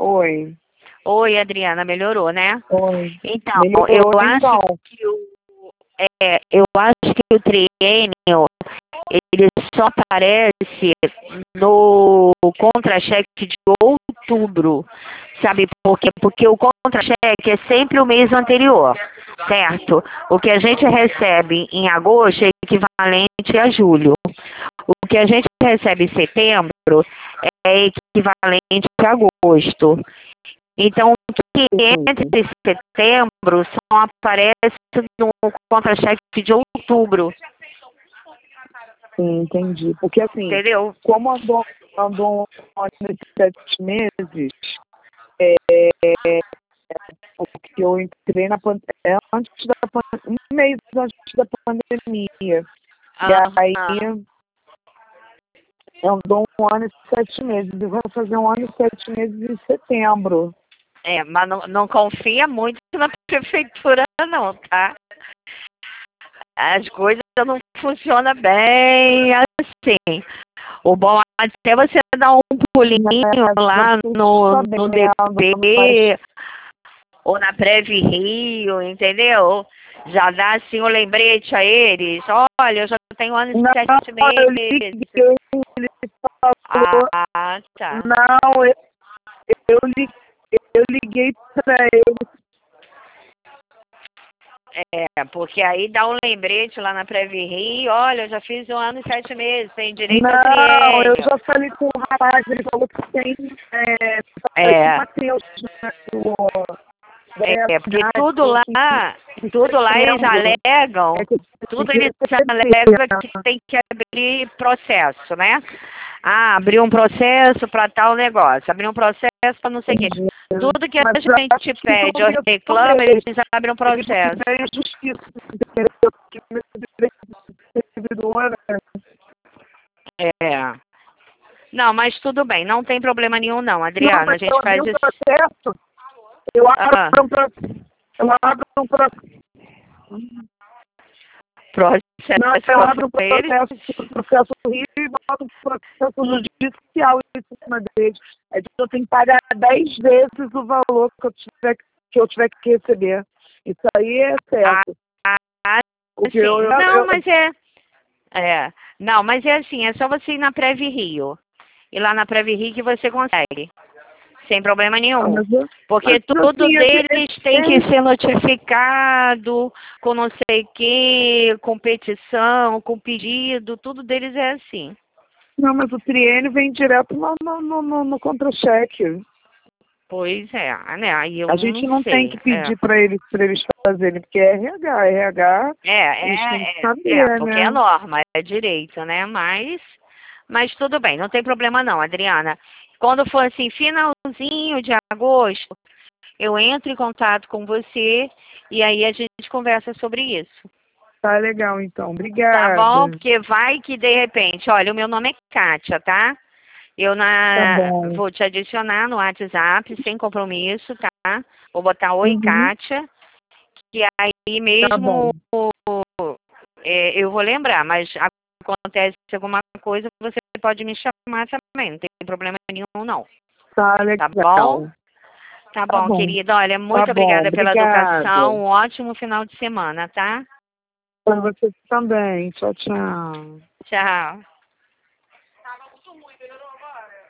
Oi. Oi, Adriana, melhorou, né? Oi. Então, Melhorou, então. eu acho que o triênio, ele só aparece no contra-cheque de outubro, sabe por quê? Porque o contra-cheque é sempre o mês anterior, certo? O que a gente recebe em agosto é equivalente a julho. O que a gente recebe em setembro é equivalente a agosto. Então, o que entre setembro só aparece no contra-cheque de outubro. Sim, entendi. Porque assim, Entendeu? como andou nesses 7 meses, é, porque eu entrei antes da um mês antes da pandemia. E aí andou 1 ano e 7 meses. Eu vou fazer 1 ano e 7 meses em setembro. Mas não confia muito na prefeitura não, tá? As coisas não funcionam bem assim. O bom é até você dar um pulinho lá no DP ou na Prev Rio, entendeu? Já dá assim um lembrete a eles. Olha, eu já tenho 1 ano e 7 meses. Ele falou, Tá. não, eu liguei para ele. Porque aí dá um lembrete lá na Prev Rio, olha, eu já fiz 1 ano e 7 meses, tem direito ao Não, eu triênio. já falei com o rapaz, ele falou que tem Mateus, Porque tudo lá eles alegam, que tem que abrir processo, né? Ah, abrir um processo para tal negócio, abrir um processo para não sei o quê. Tudo que a gente pede ou reclama, eles abrem um processo. É justiça, entendeu? Não, mas tudo bem, não tem problema nenhum não, Adriana, a gente faz isso. Processo, eu abro um processo. Eu abro um processo. Não, eu abro um processo Rio e boto um processo judicial em cima deles. Aí eu tenho que pagar 10 vezes o valor que eu tiver que receber. Isso aí é certo. Não, mas é assim, é só você ir na Prev Rio. E lá na Prev Rio que você consegue. Sem problema nenhum. Porque tudo deles tem que ser notificado, com não sei o quê, com petição, com pedido, tudo deles é assim. Não, mas o triênio vem direto no contra-cheque. Pois é, né? Aí eu a gente não sei. tem que pedir para eles fazerem, porque é RH. Eles têm que saber, porque né? é norma, é direito, né? Mas tudo bem, não tem problema não, Adriana. Quando for assim, finalzinho de agosto, eu entro em contato com você e aí a gente conversa sobre isso. Tá legal, então. Obrigada. Tá bom? Porque vai que de repente, olha, o meu nome é Kátia, tá? Vou te adicionar no WhatsApp sem compromisso, tá? Vou botar Oi, Kátia, que aí mesmo eu vou lembrar, mas acontece alguma coisa, você pode me chamar também, não tem problema nenhum, não. Tá legal. Tá bom? Tá bom, querida. Olha, muito obrigada pela educação. Um ótimo final de semana, tá? Para você também. Tchau, tchau. Tchau.